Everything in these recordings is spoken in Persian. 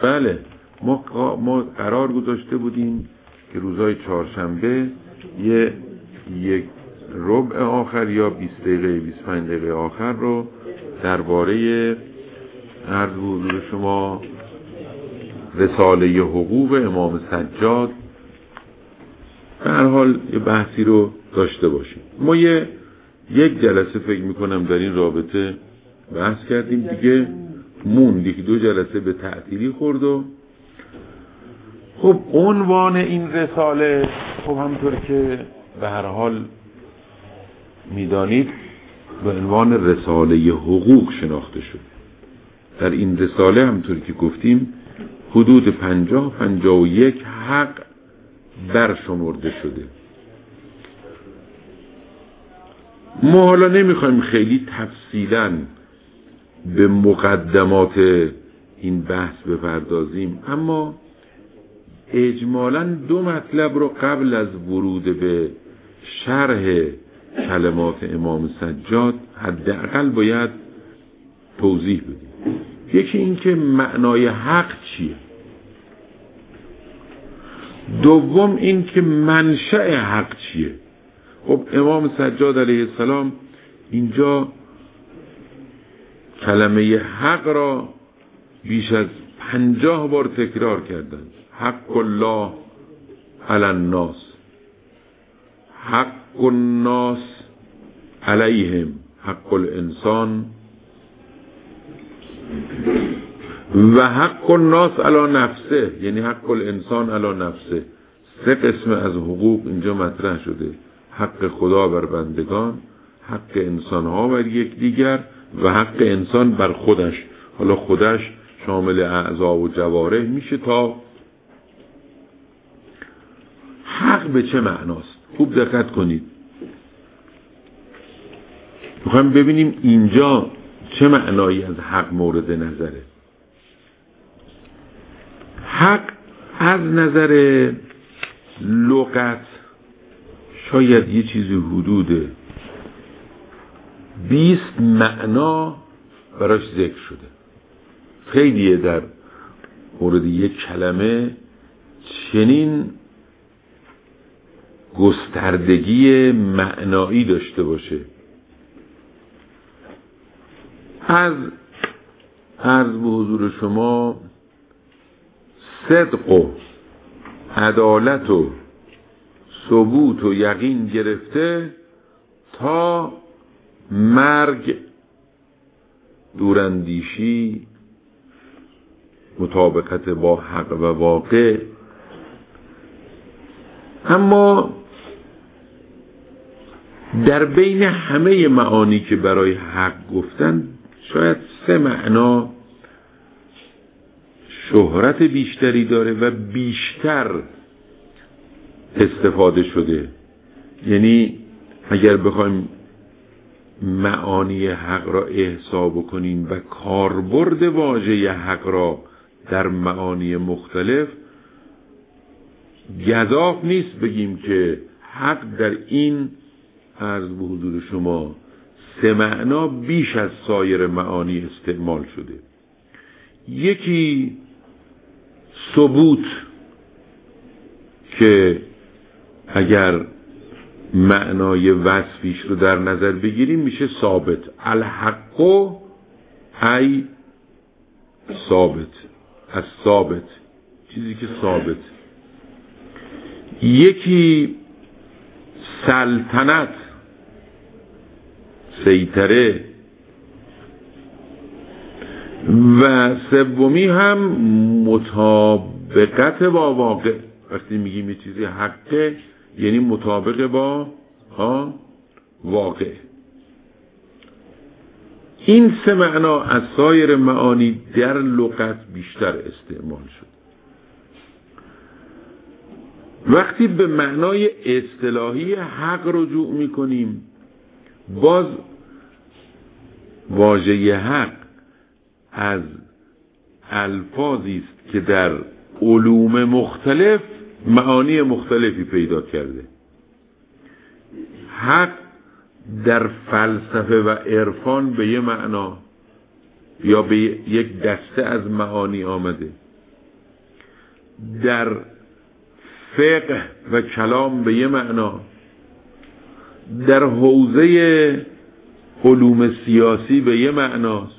بله، ما قرار گذاشته بودیم که روزهای چهارشنبه یک ربع آخر یا 20 دقیقه 25 دقیقه آخر رو درباره عرض به حضور شما رساله حقوق امام سجاد به هر حال یه بحثی رو داشته باشیم. ما یک جلسه فکر میکنم در این رابطه بحث کردیم، دیگه موند 1-2 جلسه به تعطیلی خورد و خب عنوان این رساله خب همونطور که به هر حال میدانید به عنوان رساله حقوق شناخته شد. در این رساله همونطور که گفتیم حدود 50-51 حق برشمرده شده. ما حالا نمیخوایم خیلی تفصیلاً به مقدمات این بحث بپردازیم، اما اجمالاً 2 مطلب رو قبل از ورود به شرح کلمات امام سجاد حداقل باید توضیح بدیم. یکی این که معنای حق چیه، دوم این که منشأ حق چیه. خب امام سجاد علیه السلام اینجا کلمه حق را بیش از 50 بار تکرار کردند. حق الله علی الناس، حق الناس علیهم، حق الانسان و حق الناس علی نفسه، یعنی حق الانسان علی نفسه. 3 قسم از حقوق اینجا مطرح شده: حق خدا بر بندگان، حق انسان ها بر یکدیگر و حق انسان بر خودش. حالا خودش شامل اعضا و جوارح میشه. تا حق به چه معناست خوب دقت کنید. میخوایم ببینیم اینجا چه معنایی از حق مورد نظره. حق از نظر لغت شاید یه چیزی حدود 20 معنا براش ذکر شده. خیلیه در مورد یک کلمه چنین گستردگی معنایی داشته باشه. از عرض به حضور شما صدق و عدالت و ثبوت و یقین گرفته تا مرگ، دوراندیشی، مطابقت با حق و واقع. اما در بین همه معانی که برای حق گفتن شاید 3 معنا شهرت بیشتری داره و بیشتر استفاده شده. یعنی اگر بخوایم معانی حق را احصا بکنیم و کاربرد واژه حق را در معانی مختلف، گزاف نیست بگیم که حق در این عرض به حضور شما 3 معنا بیش از سایر معانی استعمال شده. یکی ثبوت که اگر معنای وصفیش رو در نظر بگیریم میشه ثابت. الحق ای ثابت، از ثابت، چیزی که ثابت. یکی سلطنت، سیطره. و سومی هم مطابقت با واقع. وقتی میگیم یه چیزی حقه یعنی مطابق با واقع. این 3 معنا از سایر معانی در لغت بیشتر استعمال شد. وقتی به معنای اصطلاحی حق رجوع میکنیم، باز واژه حق از الفاظی است که در علوم مختلف معانی مختلفی پیدا کرده. حق در فلسفه و عرفان به یه معنا یا به یک دسته از معانی آمده. در فقه و کلام به یه معنا، در حوزه علوم سیاسی به یه معناست،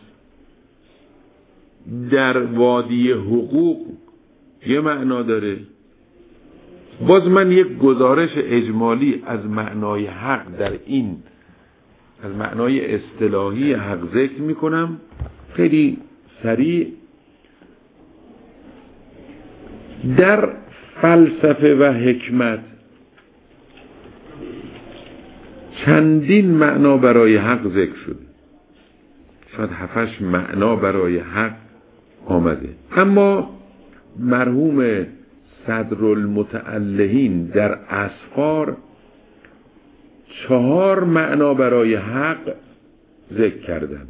در وادی حقوق یه معنا داره. باز من یک گزارش اجمالی از معنای حق در این، از معنای اصطلاحی حق ذکر میکنم خیلی سریع. در فلسفه و حکمت چندین معنا برای حق ذکر شده، شاید 7-8 معنا برای حق آمده، اما مرحوم صدرالمتعلهین در اسفار 4 معنا برای حق ذکر کردن.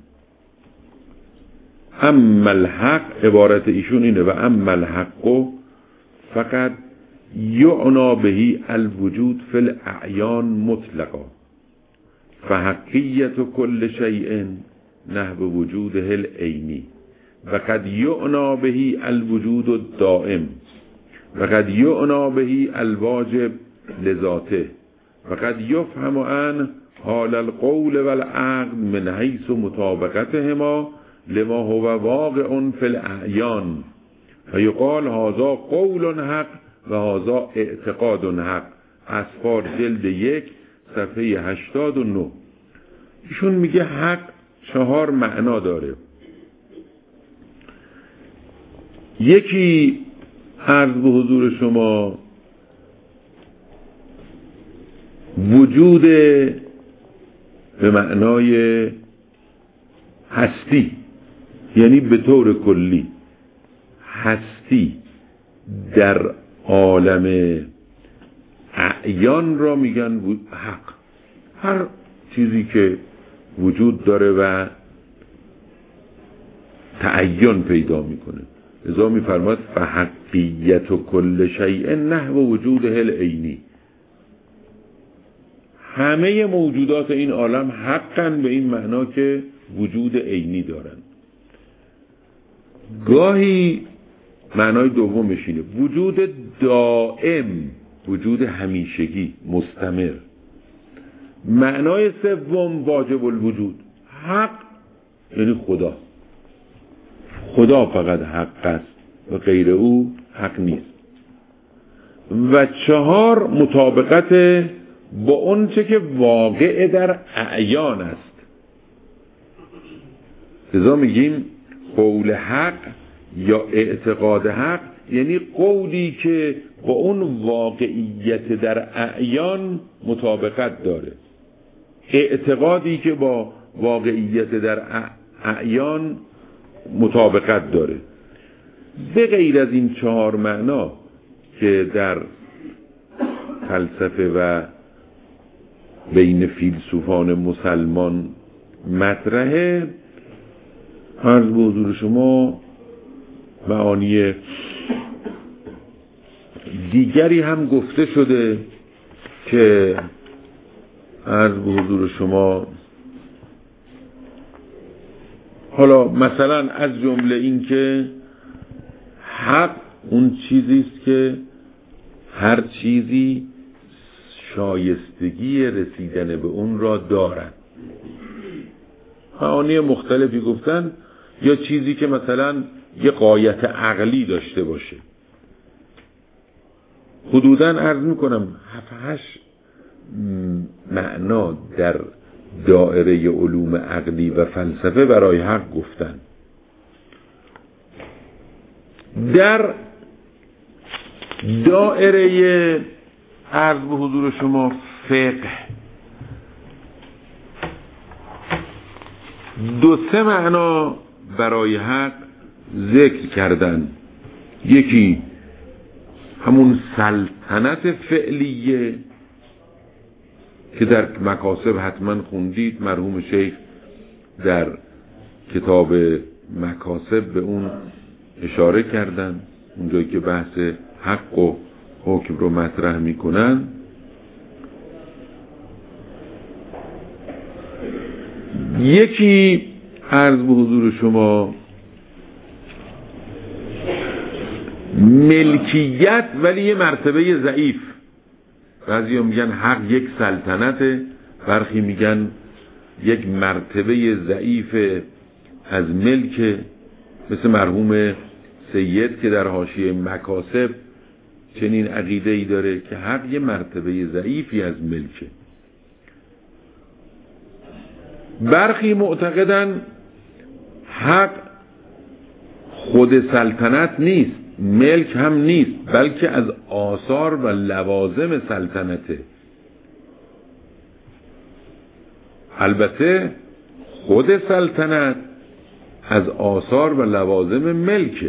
اما الحق، عبارت ایشون اینه، و اما الحق فقط یعنا بهی الوجود فی الاعیان مطلقا فحقیت کل شیء نحو وجوده العینی و قد یعنا بهی الوجود الدائم و قد یعنا بهی الواجب لذاته و قد یفهم عن حال القول والعقل من حیث مطابقتهما لما هو واقع فی الاعیان فیقال هذا قول حق و هذا اعتقاد حق. اسفار جلد 1 صفحه 89. ایشون میگه حق 4 معنا داره. یکی عرض به حضور شما وجود به معنای هستی، یعنی به طور کلی هستی در عالم اعیان را میگن حق. هر چیزی که وجود داره و تعین پیدا میکنه. لذا میفرماد فحقیت و کل شیء نحو وجوده العینی، همه موجودات این عالم حقن به این معنا که وجود عینی دارن. گاهی معنای دومش اینه وجود دائم، وجود همیشگی مستمر. معنای سوم واجب الوجود، حق یعنی خدا. خدا فقط حق است و غیر او حق نیست. و 4 مطابقت با اون چه که واقع در اعیان است. لذا میگیم قول حق یا اعتقاد حق یعنی قولی که با اون واقعیت در اعیان مطابقت داره، اعتقادی که با واقعیت در اعیان مطابقت داره. به غیر از این 4 معنا که در فلسفه و بین فیلسوفان مسلمان مطرحه، عرض به حضور شما معانی دیگری هم گفته شده که عرض به حضور شما حالا مثلا از جمله این که حق اون چیزی است که هر چیزی شایستگی رسیدن به اون را دارد. معانی مختلفی گفتن، یا چیزی که مثلا یه غایت عقلی داشته باشه. حدوداً عرض میکنم 7-8 معنا در دائره علوم عقلی و فلسفه برای حق گفتن. در دائره عرض به حضور شما فقه 2-3 معنا برای حق ذکر کردن. یکی همون سلطنت فعلیه که در مکاسب حتما خوندید، مرحوم شیخ در کتاب مکاسب به اون اشاره کردن، اونجایی که بحث حق و حکم رو مطرح میکنن. یکی عرض به حضور شما ملکیت ولی یه مرتبه ضعیف. بعضی میگن حق یک سلطنته، برخی میگن یک مرتبه ضعیف از ملک، مثل مرحوم سید که در حاشیه مکاسب چنین عقیده ای داره که حق یه مرتبه ضعیفی از ملکه. برخی معتقدن حق خود سلطنت نیست، ملک هم نیست، بلکه از آثار و لوازم سلطنته. البته خود سلطنت از آثار و لوازم ملکه،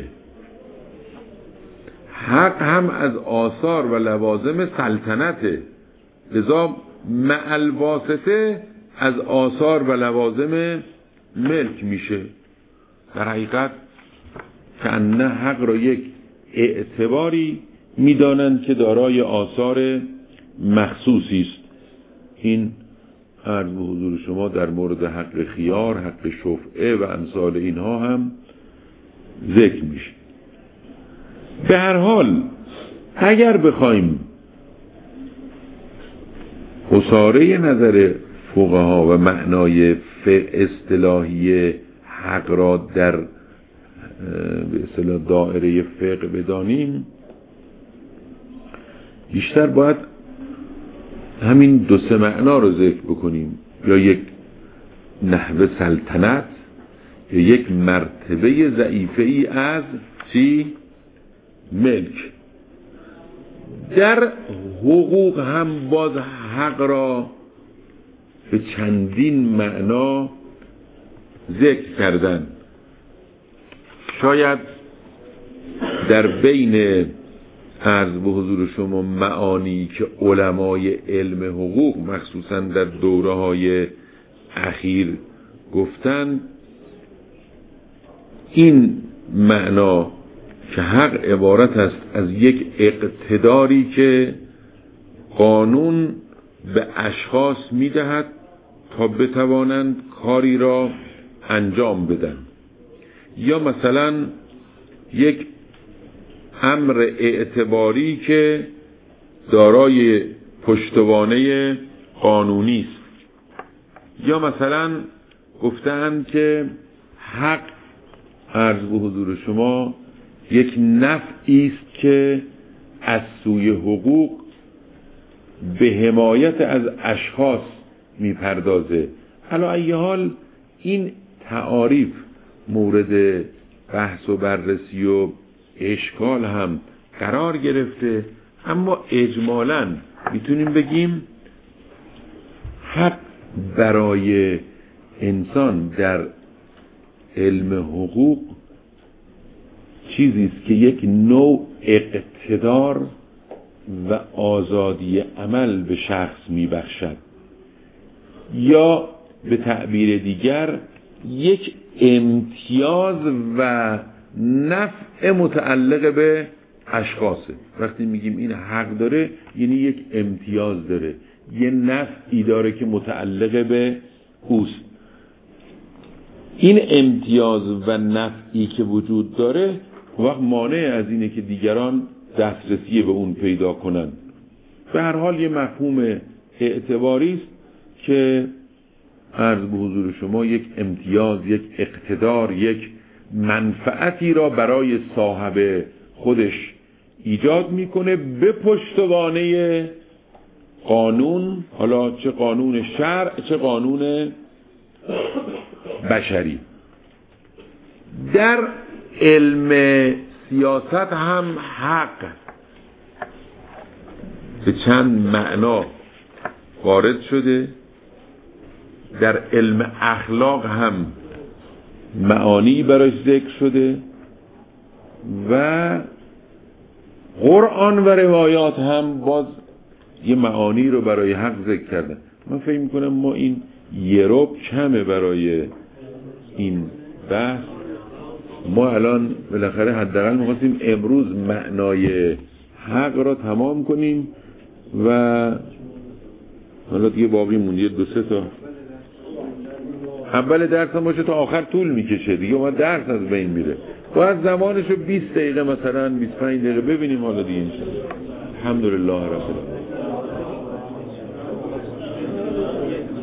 حق هم از آثار و لوازم سلطنته، لذا مع الواسطه از آثار و لوازم ملک میشه. در حقیقت که انه حق را یک اعتباری میدانند که دارای آثار مخصوصی است. این عرض به حضور شما در مورد حق خیار، حق شفعه و امثال اینها هم ذکر میشه. به هر حال اگر بخوایم حصاره نظر فقها و معنای اصطلاحی حق را در به اصطلاح دائره فقه بدانیم، بیشتر باید همین دو سه معنا رو ذکر بکنیم، یا یک نحو سلطنت یا یک مرتبه ضعیفه ای از چی؟ ملک. در حقوق هم باز حق را به چندین معنا ذکر کردن. شاید در بین عرض به حضور شما معانی که علمای علم حقوق مخصوصا در دوره‌های اخیر گفتن، این معنا که حق عبارت است از یک اقتداری که قانون به اشخاص میدهد تا بتوانند کاری را انجام بدن، یا مثلا یک امر اعتباری که دارای پشتوانه قانونی است، یا مثلا گفتند که حق عرض به حضور شما یک نفعی است که از سوی حقوق به حمایت از اشخاص میپردازه. علی ای حال این تعاریف مورد بحث و بررسی و اشکال هم قرار گرفته، اما اجمالاً میتونیم بگیم حق برای انسان در علم حقوق چیزی است که یک نوع اقتدار و آزادی عمل به شخص میبخشد، یا به تعبیر دیگر یک امتیاز و نفع متعلق به اشخاصه. وقتی میگیم این حق داره یعنی یک امتیاز داره، یه نفعی داره که متعلق به اوست. این امتیاز و نفعی که وجود داره وقت مانع از اینه که دیگران دسترسی به اون پیدا کنن. به هر حال یه مفهوم اعتباری است که عرض به حضور شما یک امتیاز، یک اقتدار، یک منفعتی را برای صاحب خودش ایجاد میکنه به پشتوانه قانون، حالا چه قانون شرع چه قانون بشری. در علم سیاست هم حق به چند معنا وارد شده، در علم اخلاق هم معانی براش ذکر شده و قرآن و روایات هم باز یه معانی رو برای حق ذکر کردن. من فکر میکنم ما این یه ربع کمه برای این بحث. ما الان بالاخره حداقل می‌خواستیم امروز معنای حق را تمام کنیم و حالا دیگه باقی مونده دو سه تا. اول درس هم باشه تا آخر طول میکشه دیگه، ما درس از بین میره. باید زمانشو 20 دقیقه مثلا 25 دقیقه ببینیم حالا دیگه. الحمدلله رب العالمین.